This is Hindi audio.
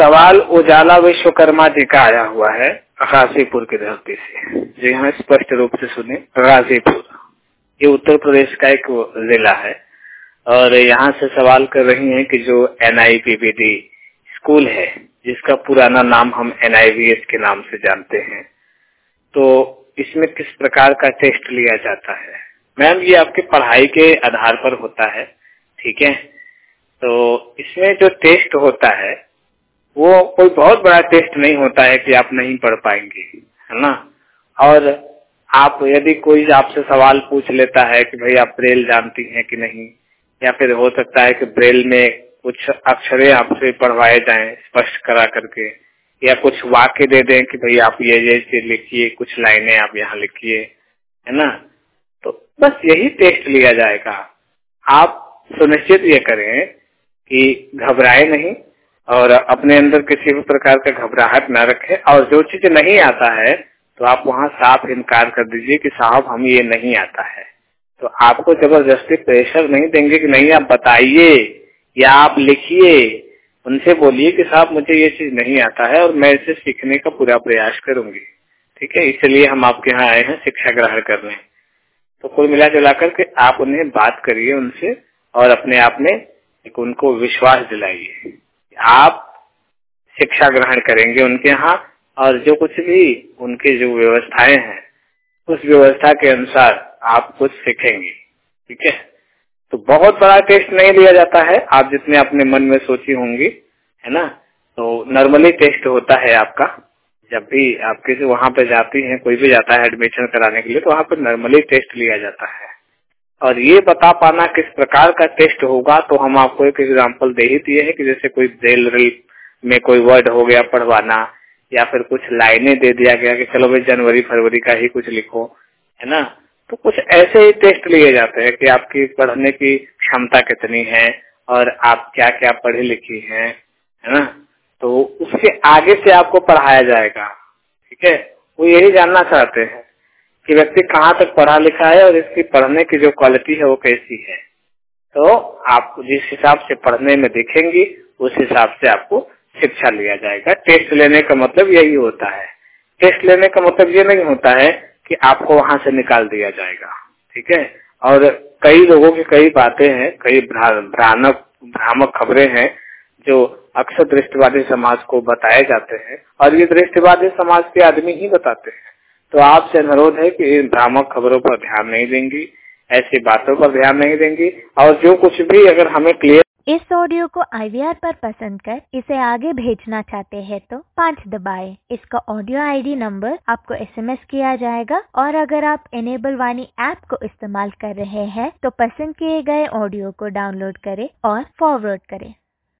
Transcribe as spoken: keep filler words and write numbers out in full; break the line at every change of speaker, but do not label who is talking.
सवाल उजाला विश्वकर्मा जी का आया हुआ है गाजीपुर की धरती से। जी हाँ, स्पष्ट रूप से सुने, गाजीपुर ये उत्तर प्रदेश का एक जिला है और यहाँ से सवाल कर रही हैं कि जो N I P B D school है, जिसका पुराना नाम हम एन आई वी एस के नाम से जानते हैं, तो इसमें किस प्रकार का टेस्ट लिया जाता है। मैम, ये आपकी पढ़ाई के आधार पर होता है, ठीक है। तो इसमें जो टेस्ट होता है वो कोई बहुत बड़ा टेस्ट नहीं होता है कि आप नहीं पढ़ पाएंगे, है ना। और आप यदि कोई आपसे सवाल पूछ लेता है कि भाई आप ब्रेल जानती हैं कि नहीं, या फिर हो सकता है कि ब्रेल में कुछ अक्षरे आपसे पढ़वाए जाएं स्पष्ट करा करके, या कुछ वाक्य दे दें कि भाई आप ये ये लिखिए, कुछ लाइनें आप यहाँ लिखिए, है ना। तो बस यही टेस्ट लिया जाएगा। आप सुनिश्चित ये करें कि घबराए नहीं और अपने अंदर किसी भी प्रकार का घबराहट न रखें, और जो चीज नहीं आता है तो आप वहाँ साफ इनकार कर दीजिए कि साहब हम ये नहीं आता है। तो आपको जबरदस्ती प्रेशर नहीं देंगे कि नहीं आप बताइए या आप लिखिए। उनसे बोलिए कि साहब मुझे ये चीज नहीं आता है और मैं इसे सीखने का पूरा प्रयास करूंगी, ठीक है। इसलिए हम आपके यहाँ आए हैं शिक्षा ग्रहण करने। तो कुल मिला जुला करके आप उन्हें बात करिए उनसे और अपने आप में एक उनको विश्वास दिलाइए। आप शिक्षा ग्रहण करेंगे उनके यहाँ, और जो कुछ भी उनकी जो व्यवस्थाएं हैं उस व्यवस्था के अनुसार आप कुछ सीखेंगे, ठीक है। तो बहुत बड़ा टेस्ट नहीं लिया जाता है, आप जितने अपने मन में सोची होंगी, है ना। तो नॉर्मली टेस्ट होता है आपका। जब भी आप किसी वहाँ पे जाती हैं, कोई भी जाता है एडमिशन कराने के लिए, तो वहाँ पे नॉर्मली टेस्ट लिया जाता है। और ये बता पाना किस प्रकार का टेस्ट होगा, तो हम आपको एक एग्जाम्पल दे ही दिए हैं कि जैसे कोई ब्रेल रील में कोई वर्ड हो गया पढ़वाना, या फिर कुछ लाइनें दे दिया गया कि चलो भाई जनवरी फरवरी का ही कुछ लिखो, है ना। तो कुछ ऐसे ही टेस्ट लिए जाते हैं कि आपकी पढ़ने की क्षमता कितनी है और आप क्या क्या पढ़ी लिखी हैं, है ना। तो उसके आगे से आपको पढ़ाया जाएगा, ठीक है। वो यही जानना चाहते हैं कि व्यक्ति कहाँ तक पढ़ा लिखा है और इसकी पढ़ने की जो क्वालिटी है वो कैसी है। तो आप जिस हिसाब से पढ़ने में दिखेंगी उस हिसाब से आपको शिक्षा लिया जाएगा। टेस्ट लेने का मतलब यही होता है। टेस्ट लेने का मतलब ये नहीं होता है कि आपको वहां से निकाल दिया जाएगा, ठीक है। और कई लोगों की कई बातें हैं, कई भ्रामक भ्रामक खबरें हैं जो अक्सर दृष्टिवादी समाज को बताए जाते हैं, और ये दृष्टिवादी समाज के आदमी ही बताते हैं। तो आपसे अनुरोध है कि इन भ्रामक खबरों पर ध्यान नहीं देंगी, ऐसी बातों पर ध्यान नहीं देंगी, और जो कुछ भी अगर हमें क्लियर।
इस ऑडियो को आई वी आर पर पसंद कर इसे आगे भेजना चाहते हैं तो पाँच दबाएं। इसका ऑडियो आई डी नंबर आपको एस एम एस किया जाएगा, और अगर आप इनेबल वाणी ऐप को इस्तेमाल कर रहे हैं तो पसंद किए गए ऑडियो को डाउनलोड करें और फॉरवर्ड करें।